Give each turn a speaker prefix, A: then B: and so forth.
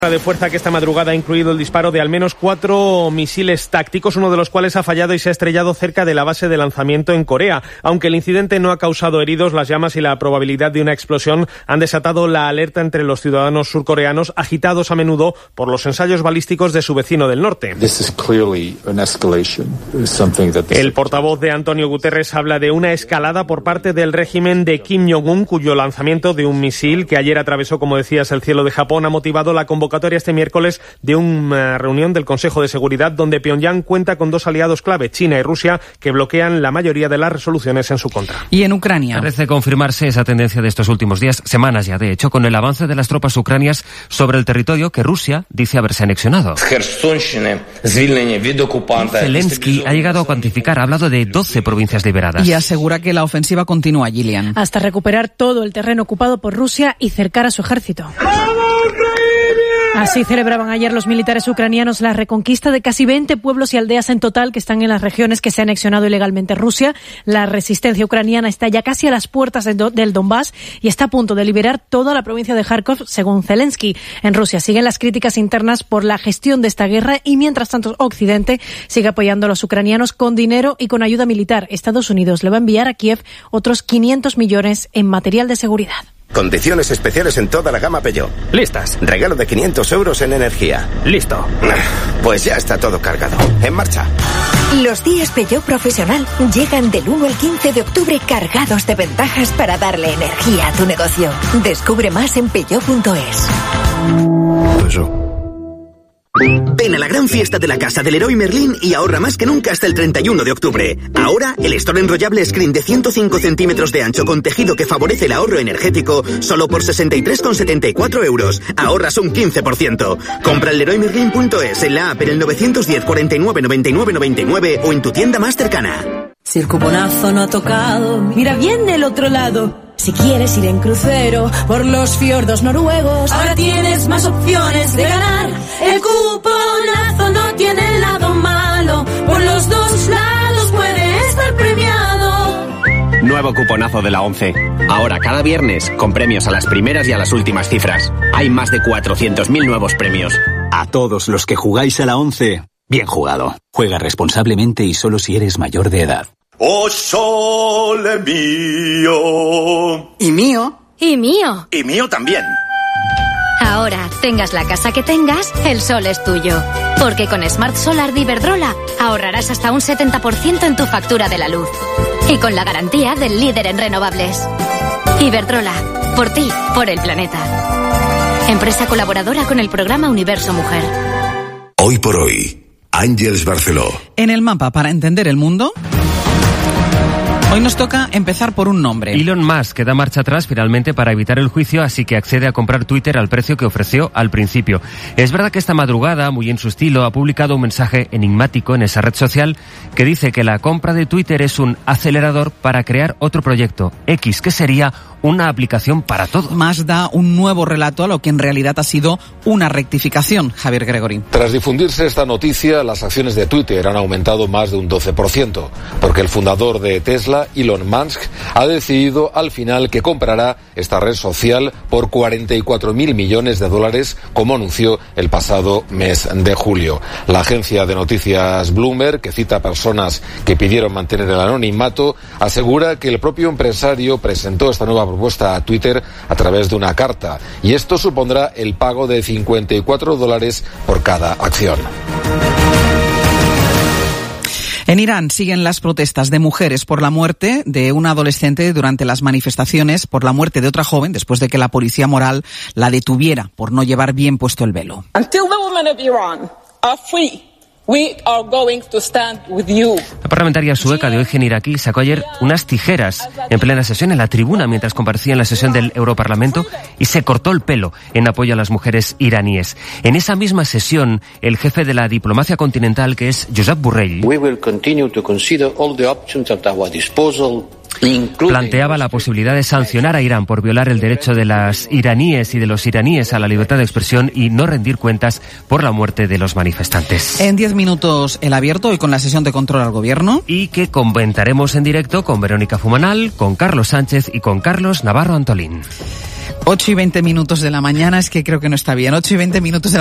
A: de fuerza que esta madrugada ha incluido el disparo de al menos 4 misiles tácticos, uno de los cuales ha fallado y se ha estrellado cerca de la base de lanzamiento en Corea. Aunque el incidente no ha causado heridos, las llamas y la probabilidad de una explosión han desatado la alerta entre los ciudadanos surcoreanos, agitados a menudo por los ensayos balísticos de su vecino del norte. El portavoz de Antonio Guterres habla de una escalada por parte del régimen de Kim Jong-un, cuyo lanzamiento de un misil que ayer atravesó, como decías, el cielo de Japón, ha motivado la convocatoria este miércoles de una reunión del Consejo de Seguridad donde Pyongyang cuenta con dos aliados clave, China y Rusia, que bloquean la mayoría de las resoluciones en su contra.
B: Y en Ucrania
C: parece confirmarse esa tendencia de estos últimos días, semanas ya de hecho, con el avance de las tropas ucranianas sobre el territorio que Rusia dice haberse anexionado. Zelensky ha llegado a cuantificar, ha hablado de 12 provincias liberadas.
B: Y asegura que la ofensiva continúa, Gillian.
D: Hasta recuperar todo el terreno ocupado por Rusia y cercar a su ejército. Así celebraban ayer los militares ucranianos la reconquista de casi 20 pueblos y aldeas en total que están en las regiones que se ha anexionado ilegalmente Rusia. La resistencia ucraniana está ya casi a las puertas del Donbass y está a punto de liberar toda la provincia de Kharkov, según Zelensky. En Rusia siguen las críticas internas por la gestión de esta guerra y mientras tanto Occidente sigue apoyando a los ucranianos con dinero y con ayuda militar. Estados Unidos le va a enviar a Kiev otros 500 millones en material de seguridad.
E: Condiciones especiales en toda la gama Peugeot.
C: Listas.
E: Regalo de 500 euros en energía.
C: Listo.
E: Pues ya está todo cargado. En marcha.
F: Los días Peugeot Profesional llegan del 1 al 15 de octubre cargados de ventajas para darle energía a tu negocio. Descubre más en peugeot.es.
G: Ven a la gran fiesta de la casa del Leroy Merlin y ahorra más que nunca hasta el 31 de octubre. Ahora, el store enrollable Screen de 105 centímetros de ancho con tejido que favorece el ahorro energético solo por 63,74 euros. Ahorras un 15%. Compra en leroymerlin.es, en la app, en el 910 49 99 99 o en tu tienda más cercana.
H: Si el cuponazo no ha tocado, mira bien del otro lado. Si quieres ir en crucero por los fiordos noruegos, ahora tienes más opciones de ganar. El cuponazo no tiene el lado malo, por los dos lados puede estar premiado.
I: Nuevo cuponazo de la 11. Ahora cada viernes con premios a las primeras y a las últimas cifras. Hay más de 400.000 nuevos premios.
J: A todos los que jugáis a la 11, bien jugado. Juega responsablemente y solo si eres mayor de edad.
K: ¡Oh, sole mío!
G: ¿Y mío?
L: ¿Y mío?
K: Y mío también.
L: Ahora, tengas la casa que tengas, el sol es tuyo. Porque con Smart Solar de Iberdrola ahorrarás hasta un 70% en tu factura de la luz. Y con la garantía del líder en renovables. Iberdrola, por ti, por el planeta. Empresa colaboradora con el programa Universo Mujer.
M: Hoy por hoy, Àngels Barceló.
B: En el mapa para entender el mundo. Hoy nos toca empezar por un nombre.
C: Elon Musk da marcha atrás finalmente para evitar el juicio, así que accede a comprar Twitter al precio que ofreció al principio. Es verdad que esta madrugada, muy en su estilo, ha publicado un mensaje enigmático en esa red social que dice que la compra de Twitter es un acelerador para crear otro proyecto, X, que sería una aplicación para todo.
B: Musk da un nuevo relato a lo que en realidad ha sido una rectificación. Javier Gregory.
N: Tras difundirse esta noticia, las acciones de Twitter han aumentado más de un 12%, porque el fundador de Tesla, Elon Musk, ha decidido al final que comprará esta red social por $44.000 millones, como anunció el pasado mes de julio. La agencia de noticias Bloomberg, que cita a personas que pidieron mantener el anonimato, asegura que el propio empresario presentó esta nueva propuesta a Twitter a través de una carta, y esto supondrá el pago de $54 por cada acción.
B: En Irán siguen las protestas de mujeres por la muerte de una adolescente durante las manifestaciones por la muerte de otra joven después de que la policía moral la detuviera por no llevar bien puesto el velo.
O: Until the women of Iran are free, we are going to stand with you.
C: La parlamentaria sueca de origen iraquí sacó ayer unas tijeras en plena sesión en la tribuna mientras comparecía en la sesión del Europarlamento y se cortó el pelo en apoyo a las mujeres iraníes. En esa misma sesión, el jefe de la diplomacia continental, que es Josep Borrell, planteaba la posibilidad de sancionar a Irán por violar el derecho de las iraníes y de los iraníes a la libertad de expresión y no rendir cuentas por la muerte de los manifestantes.
B: En 10 minutos el abierto, hoy con la sesión de control al gobierno.
C: Y que comentaremos en directo con Verónica Fumanal, con Carlos Sánchez y con Carlos Navarro Antolín.
B: 8:20 de la mañana, es que creo que no está bien. 8:20 de la